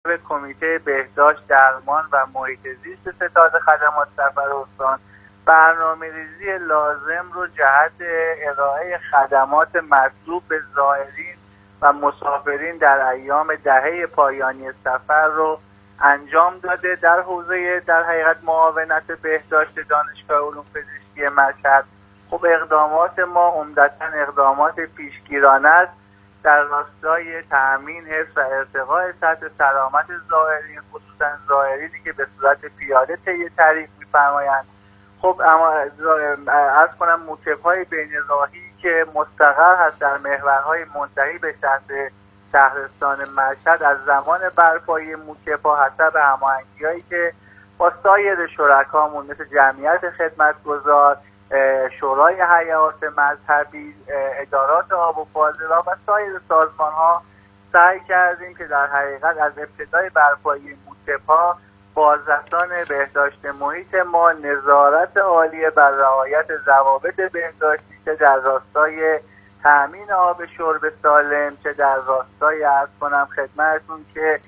کمیته بهداشت درمان و محیط زیست ستاد خدمات سفر استان برنامه‌ریزی لازم رو جهت ارائه خدمات مطلوب به زائرین و مسافرین در ایام دهه پایانی سفر رو انجام داده. در حوزه در حقیقت معاونت بهداشت دانشگاه علوم پزشکی مشهد خب اقدامات ما عمدتاً اقدامات پیشگیرانه است در راستای تأمین، حفظ و ارتقاء سطح سلامت زائرین، خصوصا زائرینی که به صورت پیاده طی طریق می‌فرمایند. خب اما عرض کنم موکب‌های بین راهی که مستقر هست در محورهای منتهی به شهرستان مشهد از زمان برپایی موکب‌ها حسب هماهنگی‌هایی که با سایر شرکامون مثل جمعیت خدمتگزار، شورای حیات مذهبی، ادارات آب و فاضلاب و سایر سازمان‌ها سعی کردیم که در حقیقت از ابتدای برپایی موکب‌ها بازرسان بهداشت محیط ما نظارت عالی بر رعایت ضوابط بهداشتی چه در راستای تأمین آب شرب سالم، چه در راستای عرض کنم خدمتتون که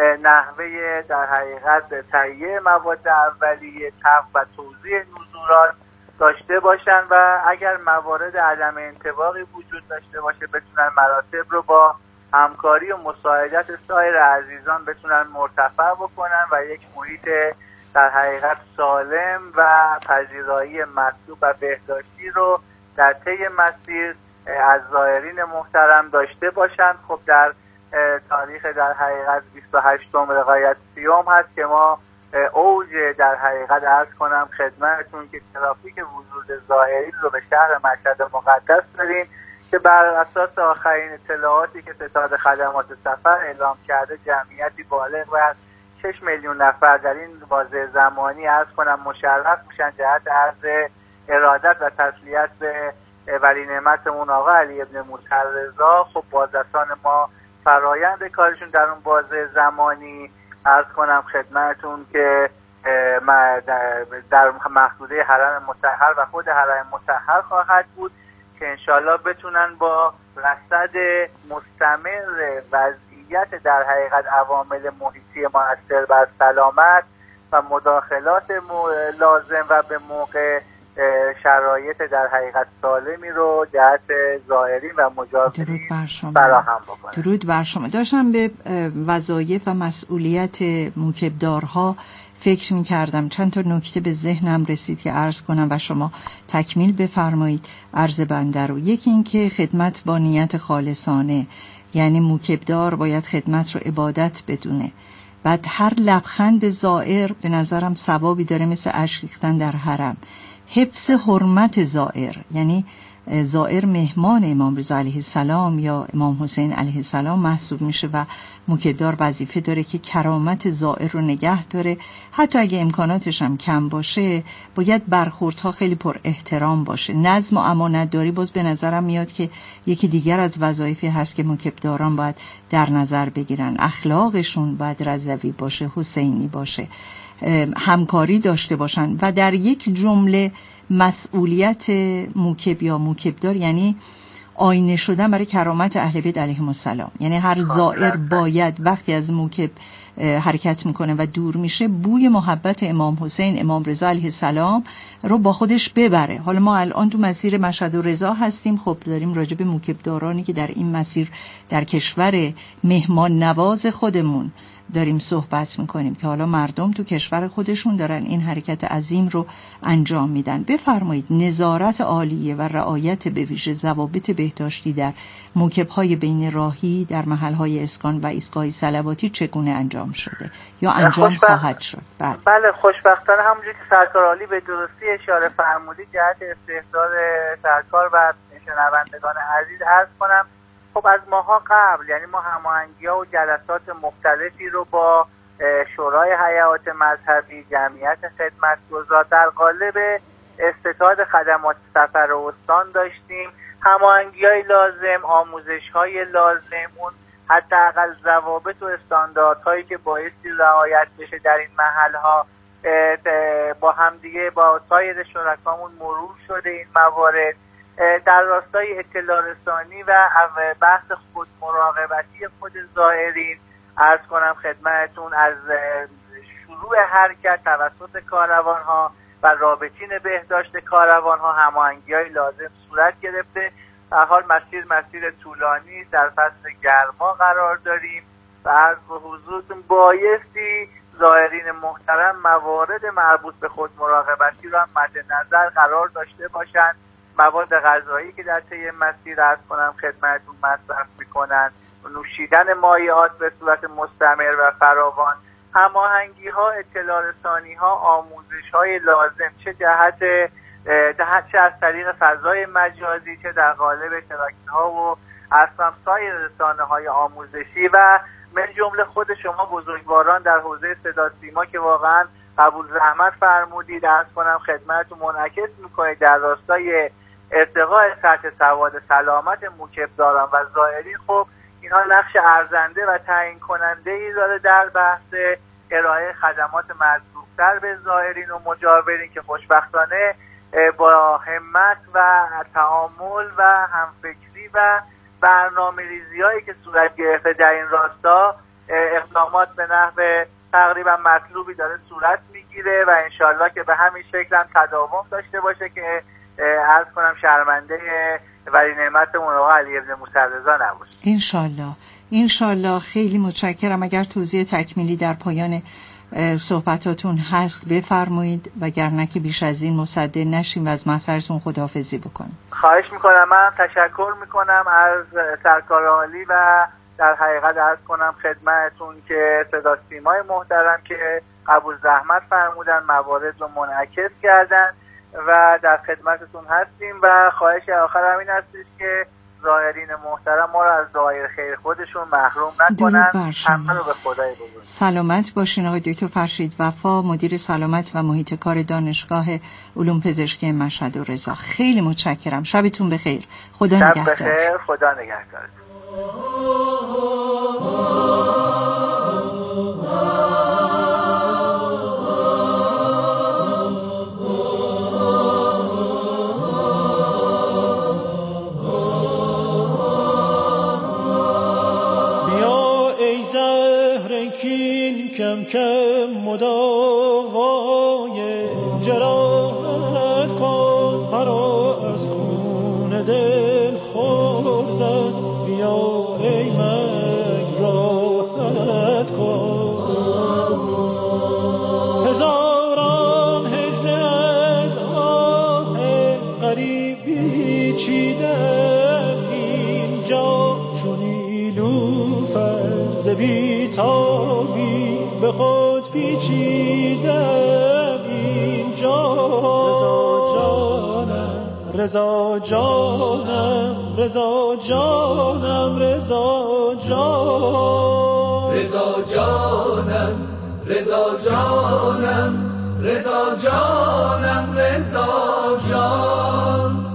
نحوه در حقیقت تهیه مواد اولیه، طبخ و توزیع نزولات داشته باشن و اگر موارد عدم انطباقی وجود داشته باشه بتونن مراتب رو با همکاری و مساعدت سایر عزیزان بتونن مرتفع بکنن و یک محیط در حقیقت سالم و پذیرایی مطلوب و بهداشتی رو در طی مسیر از زائرین محترم داشته باشند. خب در تاریخ در حقیقت 28 رقایت سیوم هست که ما اوج در حقیقت عرض کنم خدمتتون که ترافیک ورود زائرین رو به شهر مشهد مقدس داریم که بر اساس آخرین اطلاعاتی که ستاد خدمات سفر اعلام کرده جمعیتی بالغ بر 6 میلیون نفر در این بازه زمانی عرض کنم مشرف میشن جهت عرض ارادت و تسلیت به ولی نعمتمون آقا علی ابن موسی رضا. خب بازرسان ما فرایند کارشون در اون بازه زمانی عرض کنم خدمتتون که در محدوده حرم مطهر و خود حرم مطهر خواهد بود که انشالله بتونن با رصد مستمر وضعیت در حقیقت عوامل محیطی مؤثر بر سلامت و مداخلات لازم و به موقع شرایط در حقیقت سالمی رو جهت زائرین و مجاورین فراهم بکنه. درود بر شما. داشتم به وظایف و مسئولیت موکبدارها فکر می کردم. چند تا نکته به ذهنم رسید که عرض کنم و شما تکمیل بفرمایید عرض بنده رو. یکی این که خدمت با نیت خالصانه، یعنی موکبدار باید خدمت رو عبادت بدونه. بعد هر لبخند زائر به نظرم ثوابی داره مثل اشک ریختن در حرم. حفظ حرمت زائر، یعنی زائر مهمان امام رضا علیه السلام یا امام حسین علیه السلام محسوب میشه و موکبدار وظیفه داره که کرامت زائر رو نگه داره. حتی اگه امکاناتش هم کم باشه باید برخوردها خیلی پر احترام باشه. نظم و امانتداری باز به نظرم میاد که یکی دیگر از وظایفی هست که موکبداران باید در نظر بگیرن. اخلاقشون باید رضوی باشه، حسینی باشه، همکاری داشته باشن و در یک جمله مسئولیت موکب یا موکبدار یعنی آینه شدن برای کرامت اهل بیت علیهم السلام. یعنی هر زائر باید وقتی از موکب حرکت میکنه و دور میشه بوی محبت امام حسین امام رضا علیه السلام رو با خودش ببره. حالا ما الان تو مسیر مشهد و رضا هستیم، خب داریم راجع به موکبدارانی که در این مسیر در کشور مهمان نواز خودمون داریم صحبت میکنیم که حالا مردم تو کشور خودشون دارن این حرکت عظیم رو انجام میدن. بفرمایید نظارت عالیه و رعایت به ویژه ضوابط بهداشتی در موکب‌های بین راهی در محل‌های اسکان و ایستگاه صلواتی چگونه انجام شده یا انجام خواهد شد؟ بله خوشبختانه همونجوری که سرکار عالی به درستی اشاره فرمودید جهت استحضار سرکار و شنوندگان عزیز عرض کنم خب از ماها قبل یعنی ما هماهنگی‌ها و جلسات مختلفی رو با شورای حیات مذهبی، جمعیت خدمتگزار در قالب استطاعت خدمات سفر استان داشتیم. هماهنگی‌های لازم، آموزش‌های لازم، اون حداقل ضوابط و استانداردهایی که بایستی رعایت بشه در این محل‌ها با همدیگه با سایر شرکامون مرور شده. این موارد در راستای اطلاع رسانی و بحث خود مراقبتی خود زائرین عرض کنم خدمتتون از شروع حرکت توسط کاروان‌ها و رابطین بهداشت کاروان‌ها هماهنگی‌های لازم صورت گرفته. در حال مسیر طولانی در فصل گرما قرار داریم و عرض به حضورتون بایستی زائرین محترم موارد مربوط به خود مراقبتی را مد نظر قرار داشته باشند. مواد غذایی که در طی مسیر عرض کنم خدمتتون مصرف می‌کنند، نوشیدن مایعات به صورت مستمر و فراوان، هماهنگی‌ها، اطلاع رسانی‌ها، آموزش‌های لازم چه از طریق فضای مجازی، چه در قالب تراکتورها و اصلا سایر رسانه‌های آموزشی و من جمله خود شما بزرگواران در حوزه صدا سیما که واقعا قبول زحمت فرمودید، عرض کنم خدمتتون منعکس می‌کنید در راستای ارتقاء سطح سواد سلامت موکبداران و زائرین. خب اینها نقش ارزنده و تعیین کننده‌ای داره در بحث ارائه خدمات مطلوب‌تر به زائرین و مجاورین که خوشبختانه با همت و تعامل و همفکری و برنامه‌ریزی‌هایی که صورت گرفته در این راستا اقدامات به نحو تقریبا مطلوبی داره صورت میگیره و انشالله که به همین شکل هم تداوم داشته باشه که عرض کنم شرمنده ولی نعمتمون آقا علی ابن موسی رضا نباشه. انشالله. خیلی متشکرم. اگر توضیح تکمیلی در پایان صحبتاتون هست بفرمایید، وگرنه که بیش از این مصدق نشیم و از محضرتون خداحافظی بکنیم. خواهش میکنم. من تشکر میکنم از سرکار عالی و در حقیقت عرض کنم خدمتتون که صدا سیمای محترم که قبول زحمت فرمودن، موارد رو منعکس کردن و در خدمتتون هستیم و خواهش آخر همین هستش که زائرین محترم ما رو از دعای خیر خودشون محروم نکنن. همه رو به خدای بزرگ. سلامت باشین آقای دکتر فرشید وفا، مدیر سلامت و محیط کار دانشگاه علوم پزشکی مشهد و رضا. خیلی متشکرم. شبتون بخیر. خدا نگهدار. شب بخیر. خدا نگهدار. کم کم مداوای جراحت کن، مرا از خون دل خوردن بیا ای مرگ راحت کن. هزاران هجله از آه غریبی چیدم اینجا، چون نیلوفر ز بی‌تابی به خود پیچیدم اینجا. رضا جانم، رضا جانم، رضا جانم، رضا جانم، رضا جانم، رضا جانم، رضا جان.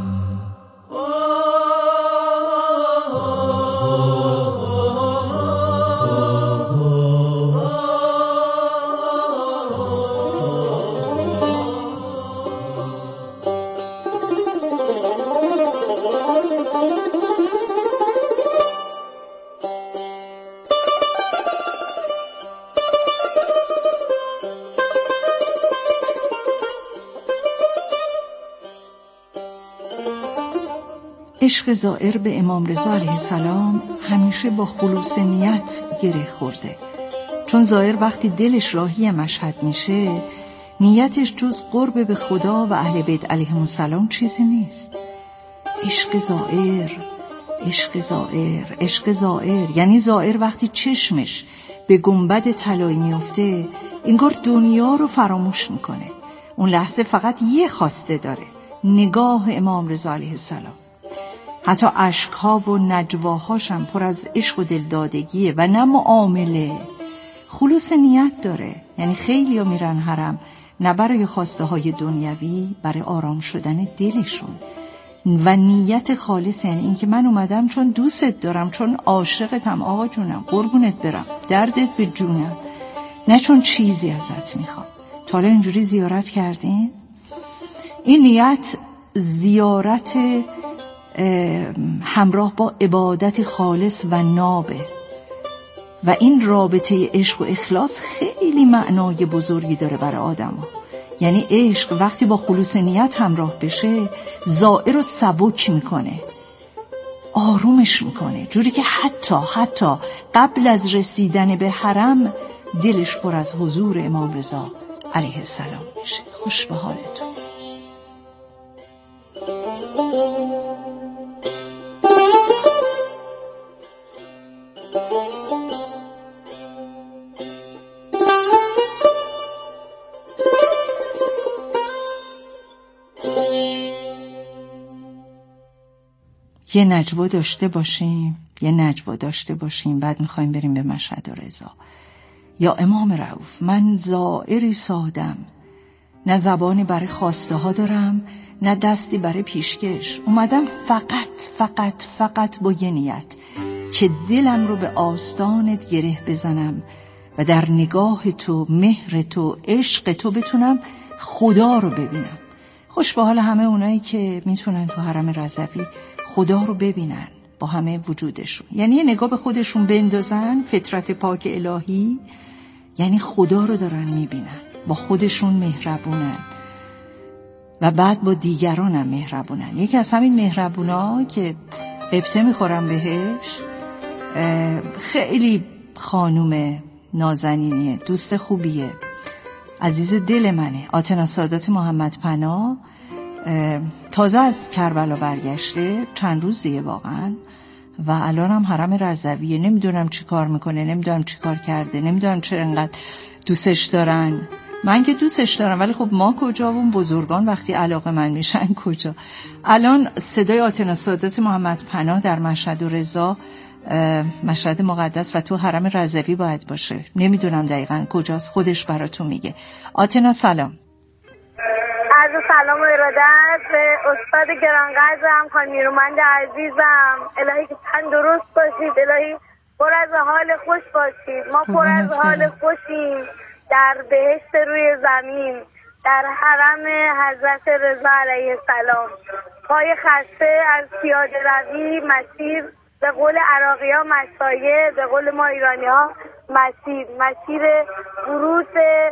عشق زائر به امام رضا علیه السلام همیشه با خلوص نیت گره خورده، چون زائر وقتی دلش راهی مشهد میشه نیتش جز قرب به خدا و اهل بیت علیهم السلام چیزی نیست. عشق زائر، عشق زائر، عشق زائر یعنی زائر وقتی چشمش به گنبد طلایی میفته انگار دنیا رو فراموش میکنه. اون لحظه فقط یه خواسته داره، نگاه امام رضا علیه السلام. حتی اشکها و نجواهاش هم پر از عشق و دلدادگیه و نه معامله، خلوص نیت داره. یعنی خیلی ها میرن حرم نه برای خواسته های دنیوی، برای آرام شدن دلشون و نیت خالص، یعنی این که من اومدم چون دوستت دارم، چون عاشقتم آقا جونم، قربونت برم، دردت به جونم، نه چون چیزی ازت میخوام. تا حالا اینجوری زیارت کردین؟ این نیت زیارت همراه با عبادت خالص و نابه. و این رابطه عشق و اخلاص خیلی معنای بزرگی داره برای آدم ها. یعنی عشق وقتی با خلوص نیت همراه بشه زائر رو سبک میکنه، آرومش میکنه، جوری که حتی قبل از رسیدن به حرم دلش پر از حضور امام رضا علیه السلام میشه. خوش به حالتون. یه نجوا داشته باشیم بعد میخوایم بریم به مشهد رضا. یا امام رؤوف، من زائری سادم، نه زبانی برای خواسته ها دارم نه دستی برای پیشکش. اومدم فقط با یه نیت که دلم رو به آستانت گره بزنم و در نگاه تو، مهر تو، عشق تو بتونم خدا رو ببینم. خوش به حال همه اونایی که میتونن تو حرم رضوی خدا رو ببینن با همه وجودشون. یعنی یه نگاه به خودشون بندازن، فطرت پاک الهی، یعنی خدا رو دارن میبینن، با خودشون مهربونن و بعد با دیگران هم مهربونن. یکی از همین مهربونا که قبطه میخورم بهش، خیلی خانوم نازنینیه، دوست خوبیه، عزیز دل منه، آتنا سادات محمد پناه. تازه از کربلا برگشته، چند روز دیگه واقعا، و الان هم حرم رضویه. نمیدونم چی کار میکنه، نمیدونم چی کار کرده، نمیدونم چرا انقدر دوستش دارن. من که دوستش دارم ولی خب ما کجا و اون بزرگان وقتی علاقه من میشن کجا. الان صدای آتنا سادات محمد پناه در مشهد رضا، مشهد مقدس و تو حرم رضوی باید باشه. نمیدونم دقیقاً کجاست، خودش براتون میگه. آتنا سلام. عرض سلام و ارادت به استاد گرانقدرم، خانم نیرومند عزیزم. الهی که تندرست باشید، الهی پر از حال خوش باشید. ما پر از حال خوشیم در بهشت روی زمین، در حرم حضرت رضا علیه السلام. پای خسته از پیاده روی، مسیر به قول عراقی ها مسایه، به قول ما ایرانی ها مسیر ورود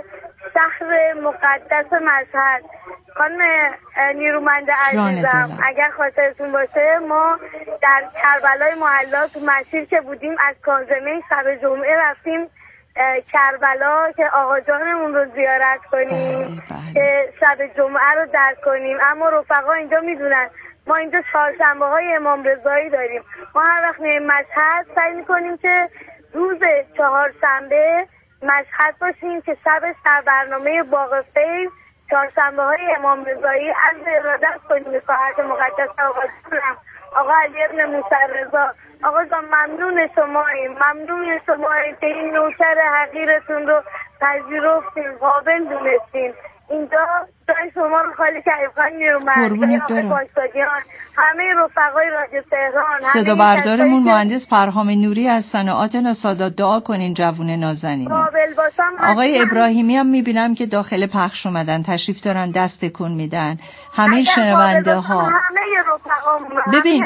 شهر مقدس مشهد. خانم نیرومند عزیزم، اگر خاطرتون باشه ما در کربلای معلا تو مسیر که بودیم از کاظمه شب جمعه رفتیم کربلا که آقا جانمون رو زیارت کنیم، که شب جمعه رو درک کنیم. اما رفقا اینجا میدونن ما اینجا چهارشنبه های امام رضایی داریم. ما هر وقت میریم مشهد سعی میکنیم که روز چهارشنبه مشهد باشیم که شبش در برنامه باغ فیض چهارشنبه های امام رضایی از ارادت کنیم به ساحت مقدس آقا علی ابن موسی رضا. آقا جان ممنون شماییم که این نوکر حقیرتون رو پذیرفتیم، قابل دونستیم. اینجا جای شما رو خالی کردیم. خانم نیرومند، همه رفقای رادیو تهران، صدا بردارمون مهندس پرهام نوری هستن و آتنا سادات دعا کنین جوون نازنین. قابل باشم. آقای ابراهیمی هم میبینم که داخل پخش اومدن، تشریف دارن، دست تکون میدن. همه شنونده ها، همه رفقامون، ببین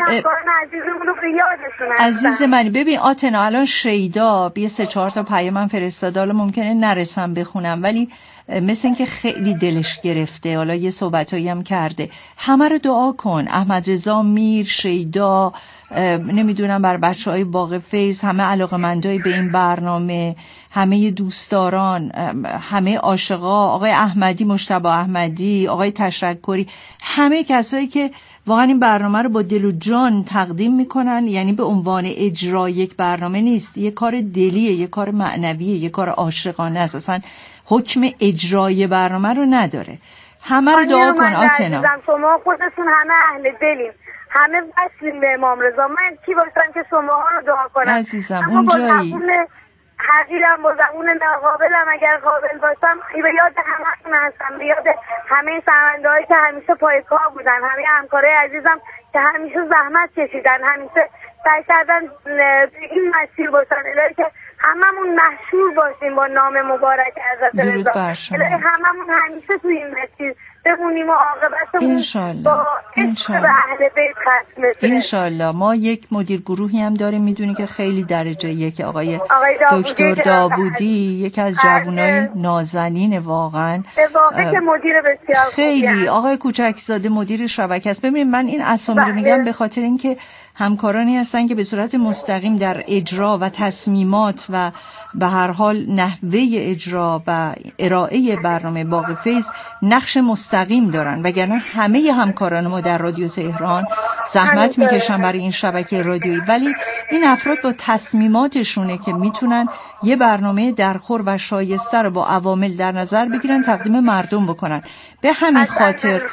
عزیز من، ببین آتنا الان شیدا بیا 3-4 تا پیام فرستاده، حالا ممکنه نرسم بخونم ولی مثل این که خیلی دلش گرفته، حالا یه صحبتایی هم کرده. همه رو دعا کن، احمد رضا، میر، شیدا، نمیدونم بر بچه‌های باغ فیض، همه علاقه‌مندای به این برنامه، همه دوستداران، همه عاشقا، آقای احمدی، مجتبی احمدی، آقای تشکری، همه کسایی که واقعا این برنامه رو با دل و جان تقدیم میکنن. یعنی به عنوان اجرا یک برنامه نیست، یه کار دلیه، یه کار معنویه، یه کار عاشقانه است، اصلا حکم اجرای برنامه رو نداره. همه رو دعا کن آتنا. شما خودتون همه اهل دلیم، همه وصلیم به امام رضا. من کی باشم که شما ها رو دعا کنم عزیزم؟ اونجایی حقیرم، با زبون ناقابلم، اگر قابل باشم به یاد همه هستم، به یاد همه شنونده‌هایی که همیشه پای کار بودن، همه همکارای عزیزم که همیشه زحمت کشیدن، همیشه سعی کردن این مسیر باشن. الهی که هممون مشهور باشیم با نام مبارک حضرت رضا. الهی هممون همیشه توی این مسیر بمونیم و عاقبتمون انشالله با عشق به اهل بیت ختم بشه. انشالله. ما یک مدیر گروهی هم داریم، میدونی که خیلی درجه یک، آقای دکتر داوودی، یکی از جوانای نازنین واقعا، که مدیر بسیار خیلی آقای کوچکزاده مدیر شبکه است. ببینید من این اسامی رو میگم به خاطر اینکه همکارانی هستن که به صورت مستقیم در اجرا و تصمیمات و به هر حال نحوه اجرا و ارائه برنامه باغ فیض نقش مستقیم دارن، وگرنه همه همکاران ما در رادیو تهران زحمت میکشن برای این شبکه رادیویی، ولی این افراد با تصمیماتشونه که میتونن یه برنامه درخور و شایسته رو با عوامل در نظر بگیرن تقدیم مردم بکنن. به همین خاطر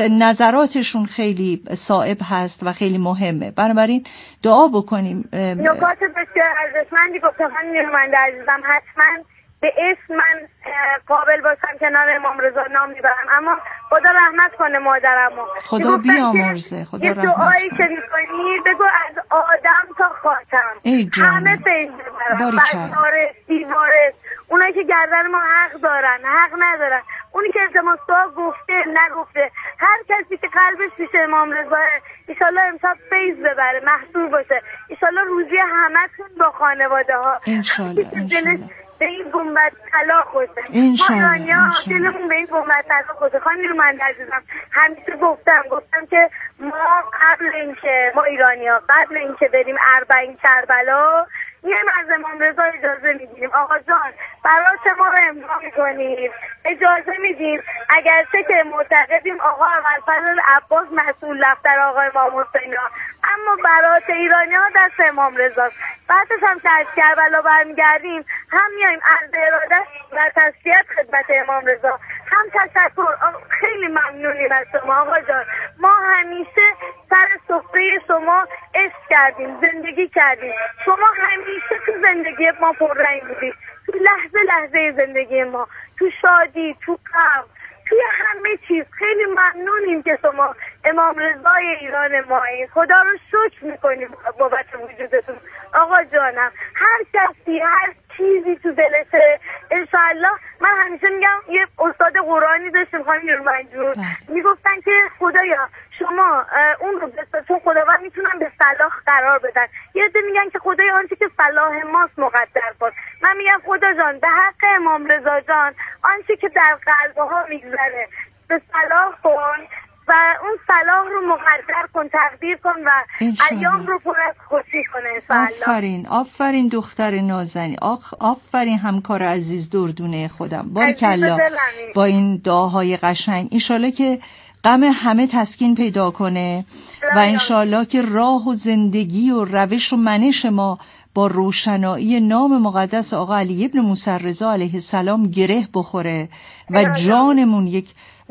نظراتشون خیلی صائب هست و خیلی مهمه. بنابراین دعا بکنیم. نکات بسیار ارزشمندی گفتم خانم نیرومند عزیزم. حتما به اسم من قابل باشم کنار امام رضا نام میبرم، اما خدا رحمت کنه مادرمو. خدا بیامرزه. خدا رحمت کنه. دعایی که میکنی بگو از آدم تا خاتم همه فیض ببرن، بشارت دیوارت، اونایی که گردن ما حق دارن حق ندارن، اونی که التماس دعا گفته نگفته، هر کسی که قلبش پیش امام رضا ایشالله امشب فیض ببره، محصول باشه، ایشالله روزی همتون با خانواده ها انشالله به این گنبد طلاق خوشه. ما ایرانیا دلمون به این گنبد طلاق خوشه. خانم نیرومند عزیزم همیشه گفتم که ما قبل اینکه ما ایرانیا قبل اینکه بریم اربعین کربلا میایم از امام رضا اجازه میگیریم آقا جان برات ما رو امضا میکنیم، اجازه میدیم، اگرچه که معتقدیم آقا ابوالفضل عباس مسئول دفتر آقا امام حسین، اما برات ایرانی ها دست امام رضاست. بعدش هم که از کربلا برمیگردیم هم میایم از اراده و تسلیت خدمت امام رضا، هم تشکر. خیلی ممنونیم از شما آقا جان، ما همیشه سر سفره شما عشق کردیم، زندگی کردیم، شما همیشه تو زندگی ما پررنگ بودید، تو لحظه زندگی ما، تو شادی، تو غم، توی همه چیز. خیلی ممنونیم که شما امام رضای ایران مایید. خدا رو شکر میکنیم بابت وجودتون آقا جانم. هر کسی هر چیزی تو دلشه انشاءالله. من همیشه میگم یه استاد قرآنی داشتیم خانم نیرومند جون، میگفتن که خدایا شما اون رو چون خداوند میتونن به صلاح قرار بدن، یه عده میگن که خدای آنچه که صلاح ماست مقدر باش. من میگم خدا جان به حق امام رضا جان آنچه که در قلبها میگذره به صلاح کن و اون صلاح رو مقدر کن، تقدیر کن و ایام رو پر از خوشی کنه. آفرین دختر نازنین، آفرین همکار عزیز دردونه خودم. بارکالله با این دعاهای قشنگ. انشالله که غم همه تسکین پیدا کنه و انشالله که راه و زندگی و روش و منش ما با روشنایی نام مقدس آقا علی ابن موسی رضا علیه السلام گره بخوره و جانمون یک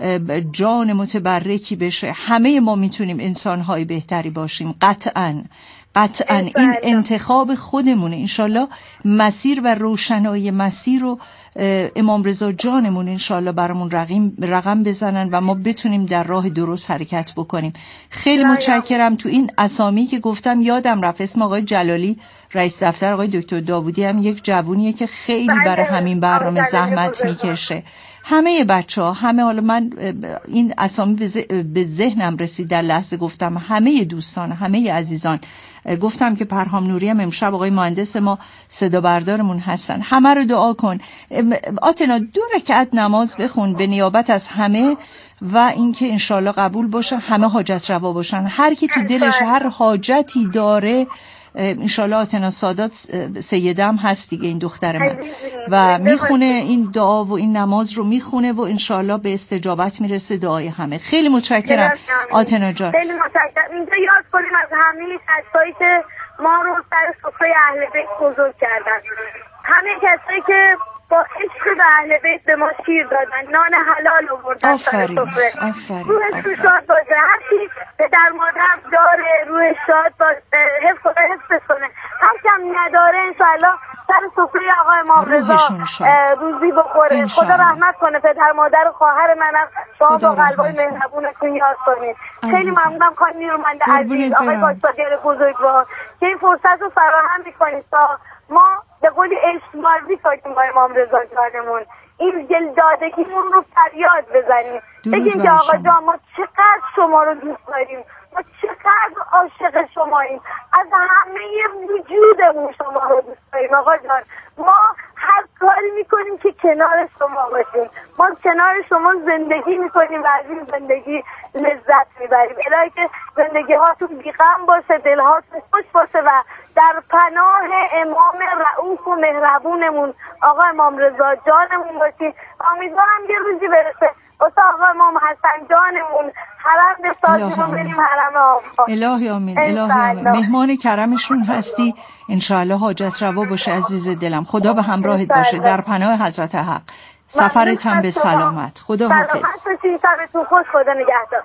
جان متبرکی بشه. همه ما میتونیم انسان‌های بهتری باشیم، قطعاً. این انتخاب خودمونه. انشالله مسیر و روشنایی مسیر رو امام رضا جانمون انشالله برامون رقم بزنن و ما بتونیم در راه درست حرکت بکنیم. خیلی متشکرم. تو این اسامی که گفتم یادم رفت اسم آقای جلالی رئیس دفتر آقای دکتر داوودی هم یک جوونیه که خیلی برای همین برنامه زحمت میکشه. همه بچه‌ها حالا من این اسامی به ذهنم رسید در لحظه گفتم همه دوستان، همه عزیزان. گفتم که پرهام نوری هم امشب آقای مهندس ما صدا بردارمون هستن. همه رو دعا کن. آتنا 2 رکعت نماز بخون به نیابت از همه و اینکه انشالله قبول باشه، همه حاجت روا باشن. هر کی تو دلش هر حاجتی داره انشالله آتنا سادات سیدم هست دیگه این دختر من و میخونه این دعا و این نماز رو میخونه و انشالله به استجابت میرسه دعای همه. خیلی متشکرم آتنا جان. خیلی متشکرم. اینجا یاد کنیم از همه کسایی که ما رو سر سفره اهل بیت بزرگ کردن، همه کسایی که با عشق به اهل بیت به ما شیر دادن، نان حلال آوردن سر سفره. روحش شاد باشه. هر کی به در مادر داره روح شاد باشه، حفظ کنه. هر کم نداره انشاءالله سر سفره آقا امام رضا روزی بخوره. خدا رحمت کنه پدر مادر و خواهر منم شما با قلبای مهربونتون یاد کنید. خیلی ممنونم خانم نیرومند عزیز، آقای باستاگر بزرگوار که این فرصت رو فراهم میکنید تا ما به قولی عشق‌بازی کنیم با امام رضا جانمون، این دلدادگیمون رو فریاد بزنیم، بگیم که آقا جان ما چقدر شما رو دوست داریم، ما چقدر عاشق شماییم، از همه وجودمون شما رو دوست داریم آقا جان. ما هر کاری میکنیم که کنار شما باشیم، ما کنار شما زندگی میکنیم و از این زندگی لذت میبریم. الهی که زندگی هاتون بی‌غم باشه، دل هاتون خوش باشه و در پناه امام رئوف و مهربونمون آقا امام رضا جانمون باشیم. امیدوارم یه روزی برسه آقا امام حسن جانمون حرم بسازیم و بریم حرم آقا. الهی آمین. الهی آمین. مهمان کرمشون هستی، انشاءالله حاجت روا باشه عزیز دلم. خدا به همراهت باشه در پناه حضرت حق. سفرت هم به سلامت. خدا حافظ. سلامت باشین، شبتون خوش، خدا نگهدار.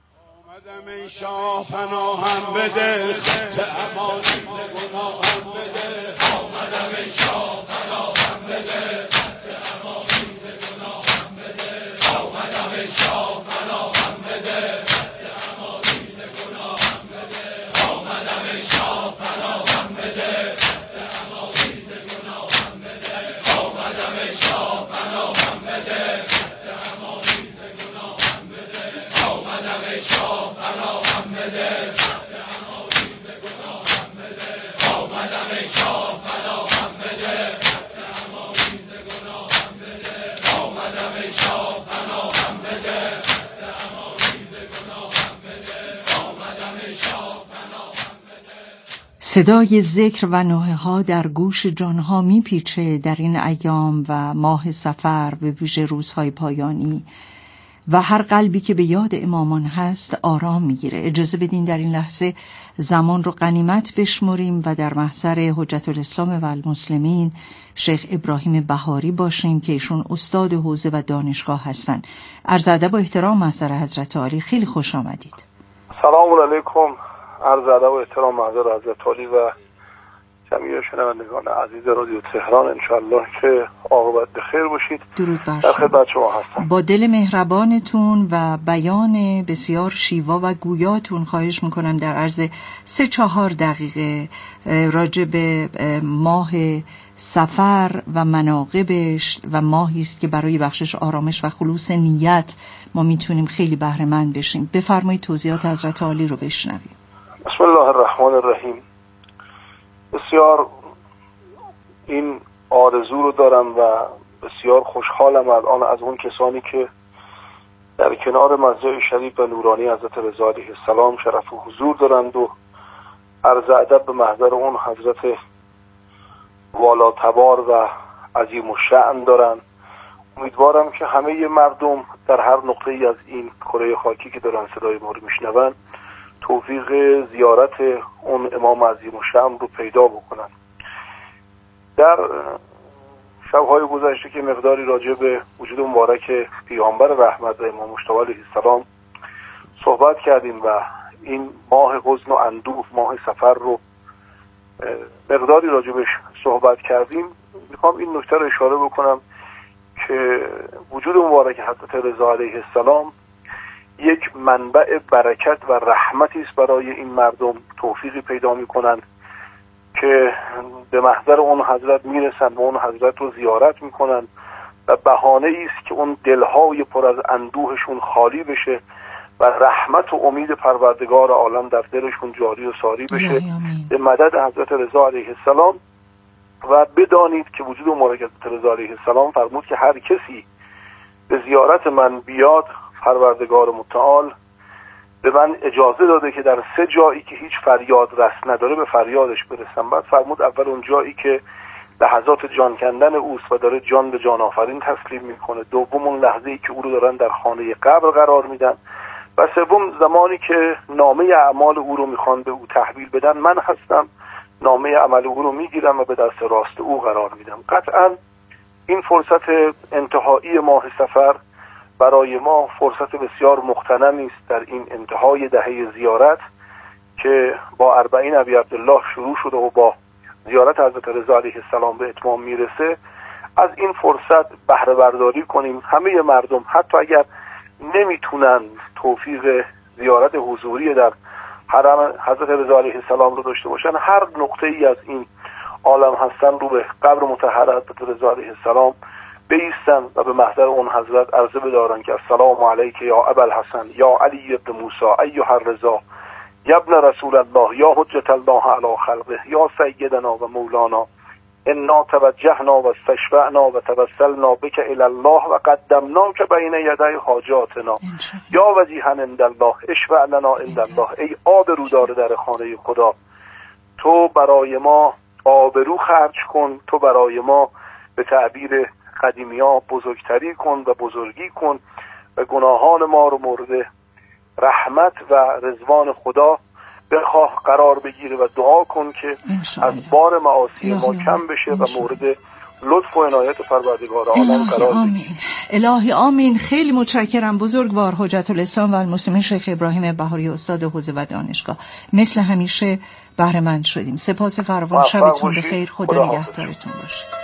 آمدم ای شاه پناهم بده، خط امانت گناهم بده. آمدم ای شاه پناهم بده، خط امانت گناهم بده. آمدم ای شاه پناهم بده، خط امانت گناهم بده. آمدم ای شاه پناهم بده، خط امانت گناهم بده. آمدم ای شاه پناهم بده، خط امانت گناهم بده. آمدم ای شاه پناهم بده، خط امانت گناهم بده. آمدم ای شاه پناهم بده، خط امانت گناهم بده. آمدم ای شاه پناهم بده، خط امانت گناهم بده. آمدم ای شاه پناهم بده. صدای ذکر و نوحه ها در گوش جانها میپیچه در این ایام و ماه سفر، به ویژه روزهای پایانی، و هر قلبی که به یاد امامان هست آرام میگیره. اجازه بدین در این لحظه زمان رو غنیمت بشمریم و در محضر حجت الاسلام و المسلمین شیخ ابراهیم بهاری باشیم که ایشون استاد حوزه و دانشگاه هستن. عرض ادب و احترام محضر حضرت عالی. خیلی خوش آمدید. سلام علیکم. عرض ادب و احترام محضر حضرت عالی و جمعی شنوندگان عزیز رادیو تهران. انشالله که عاقبت بخیر باشید. درود بر در شما. خدمت شما هستم. با دل مهربانتون و بیان بسیار شیوا و گویاتون خواهش میکنم در عرض 3-4 دقیقه راجع به ماه سفر و مناقبش و ماهی است که برای بخشش آرامش و خلوص نیت ما میتونیم خیلی بهره مند بشیم. بفرمایید توضیحات حضرت عالی رو بشنویم. بسم الله الرحمن الرحیم. بسیار این آرزو رو دارم و بسیار خوشحالم الان از اون کسانی که در کنار مزرعه شریف و نورانی حضرت رضا علیه السلام شرف و حضور دارند و عرض ادب به محضر اون حضرت والاتبار و عظیم الشأن دارند. امیدوارم که همه مردم در هر نقطه ای از این کره خاکی که دارن صدای ما رو میشنون توفیق زیارت اون امام عظیم الشأن رو پیدا بکنن. در شب‌های گذشته که مقداری راجع به وجود مبارک پیامبر رحمت و امام مجتبی علیه السلام صحبت کردیم و این ماه حزن و اندوه، ماه سفر رو مقداری راجع بهش صحبت کردیم، میخوام این نکته رو اشاره بکنم که وجود مبارک حضرت رضا علیه السلام یک منبع برکت و رحمتی است برای این مردم. توفیقی پیدا میکنند که به محضر اون حضرت میرسن و اون حضرت رو زیارت میکنن و بهانه است که اون دلهای پر از اندوهشون خالی بشه و رحمت و امید پروردگار عالم در دلشون جاری و ساری بشه به مدد حضرت رضا علیه السلام. و بدانید که وجود مبارک حضرت رضا علیه السلام فرمود که هر کسی به زیارت من بیاد پروردگار متعال به من اجازه داده که در 3 جایی که هیچ فریاد رس نداره به فریادش برسم. بعد فرمود اول اون جایی که لحظات جان کندن اوست و داره جان به جان آفرین تسلیم میکنه، دوم اون لحظه‌ای که او رو دارن در خانه قبر قرار میدن و سوم زمانی که نامه اعمال او رو میخوان به او تحویل بدن، من هستم نامه عمل او رو میگیرم و به دست راست او قرار میدم. قطعا این فرصت انتهایی ماه سفر برای ما فرصت بسیار مغتنمی است در این انتهای دهه زیارت که با 40 ابی عبدالله شروع شده و با زیارت حضرت رضا علیه السلام به اتمام میرسه. از این فرصت بهره برداری کنیم. همه مردم حتی اگر نمیتونن توفیق زیارت حضوری در حرم حضرت رضا علیه السلام رو داشته باشن، هر نقطه ای از این عالم هستن رو به قبر مطهر حضرت رضا علیه السلام بایستن و به محضر اون حضرت عرضه بدارن که السلام علیک یا ابوالحسن یا علی ابن موسی ایها الرضا یا ابن رسول الله یا حجت الله علی خلقه یا سیدنا و مولانا انا توجهنا و استشفعنا و توسلنا بک الی الله و قدمناک بین یدی حاجاتنا یا وجیها عند الله اشفع لنا عند الله. ای آبرودار در خانه خدا، تو برای ما آبرو خرج کن، تو برای ما به تعبیر قدیمی ها بزرگتری کن و بزرگی کن و گناهان ما رو مورد رحمت و رضوان خدا بخواه قرار بگیره و دعا کن که از بار معاصی ما کم بشه و مورد لطف و عنایت پروردگار عالم قرار بگیره. الهی آمین. خیلی متشکرم بزرگوار حجت الاسلام و المسلمین شیخ ابراهیم بهاری استاد حوزه و دانشگاه. مثل همیشه بهره مند شدیم. سپاس فراوان. شبتون بخیر. خدا نگهدارتون باشه.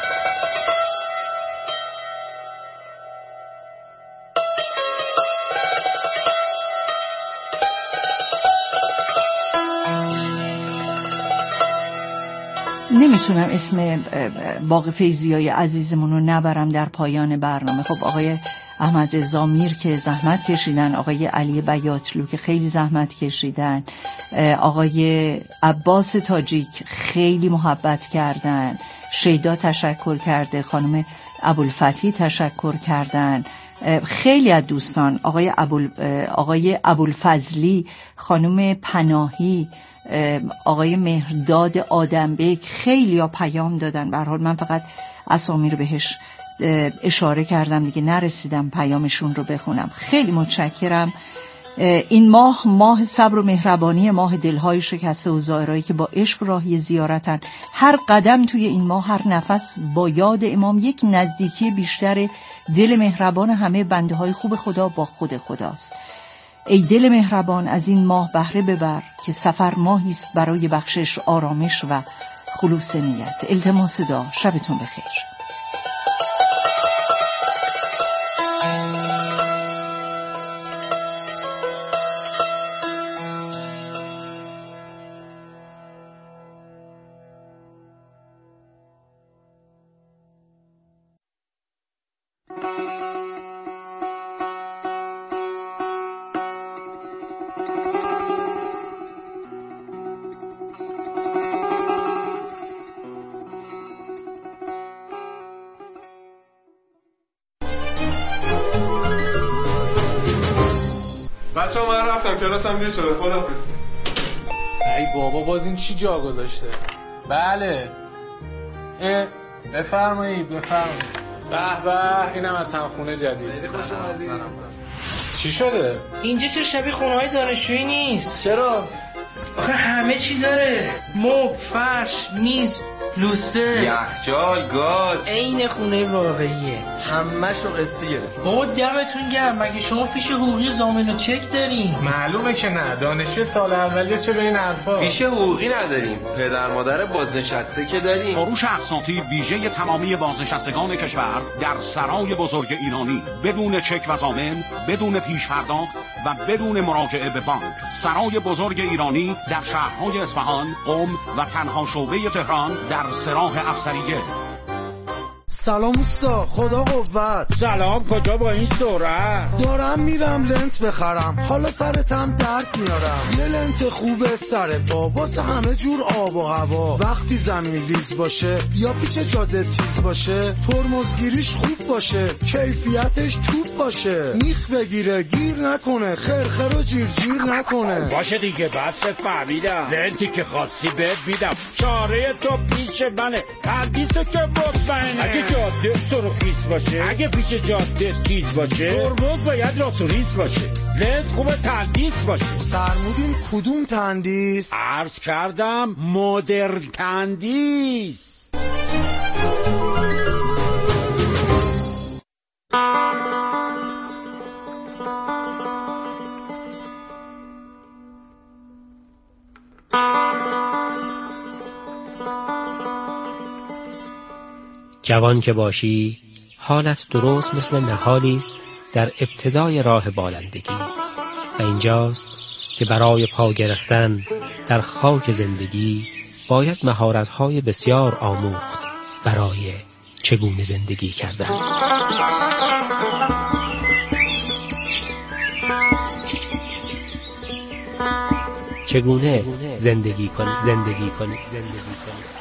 نمیتونم اسم باغ فیضیای عزیزمون رو نبرم در پایان برنامه. خب آقای احمد رضا میر که زحمت کشیدن، آقای علی بیاتلو که خیلی زحمت کشیدن، آقای عباس تاجیک خیلی محبت کردن، شیدا تشکر کرده، خانم ابوالفتحی تشکر کردن، خیلی از دوستان، آقای ابوالفضلی، خانم پناهی، آقای مهرداد آدمبک، خیلی ها پیام دادن. به هر حال من فقط اسامی رو بهش اشاره کردم دیگه، نرسیدم پیامشون رو بخونم. خیلی متشکرم. این ماه صبر و مهربانی، ماه دلهای شکسته و زائرایی که با عشق راهی زیارتن. هر قدم توی این ماه، هر نفس با یاد امام یک نزدیکی بیشتر دل مهربان همه بنده های خوب خدا با خود خداست. ای دل مهربان از این ماه بهره ببر که سفر ماهی است برای بخشش، آرامش و خلوص نیت. التماس دعا. شبتون بخیر. بچه‌ها من رفتم، کلاسم دیر شده. خداحافظ. ای بابا باز این چی جا گذاشته؟ بله. بفرمایید. به به، اینم از همخونه جدید. خوش اومدید. چی شده؟ اینجا چرا شبیه خونه‌های دانشجویی نیست؟ چرا؟ آخه همه چی داره. مبل، فرش، میز، لوسه، یخچال، گاز. عین خونه واقعیه. همه‌شو قسطی گرفت. بابا دمتون گرم. مگه شما فیش حقوقی ضامن و چک دارین؟ معلومه که نه. دانشجوی سال اولیه چه به این حرفا؟ فیش حقوقی نداریم. پدر مادر بازنشسته که داریم. فروش اقساطی ویژه تمامی بازنشستگان کشور در سرای بزرگ ایرانی، بدون چک و ضامن، بدون پیش پرداخت و بدون مراجعه به بانک. سرای بزرگ ایرانی در شهرهای اصفهان، قم و تنها شعبه تهران در سراح افسریه. سلام اوستا، خدا قوت. سلام، کجا با این سرعت؟ دارم میرم لنت بخرم، حالا سرتم درد میارم. یه لنت خوبه سر پا واسه همه جور آب و هوا. وقتی زمین لیز باشه یا پیچ جاده تیز باشه، ترمزگیریش خوب باشه، کیفیتش توپ باشه، میخ بگیره گیر نکنه، خرخر و جیر نکنه. باشه دیگه، بحثت فهمیدم. لنتی که خواستی بهت میدم. چاره تو پیش منه، تندیسو که مطمئنه. اگه جاده سرخیز باشه، اگه پیش جاده تیز باشه، ترمز باید راسوریز باشه، لنت خوبه تندیس باشه. فرمودین کدوم تندیس؟ عرض کردم مدرن تندیس. جوان که باشی حالت درست مثل نهالی است در ابتدای راه بالندگی و اینجاست که برای پا گرفتن در خاک زندگی باید مهارت‌های بسیار آموخت برای چگونه زندگی کردن. چگونه زندگی کنی.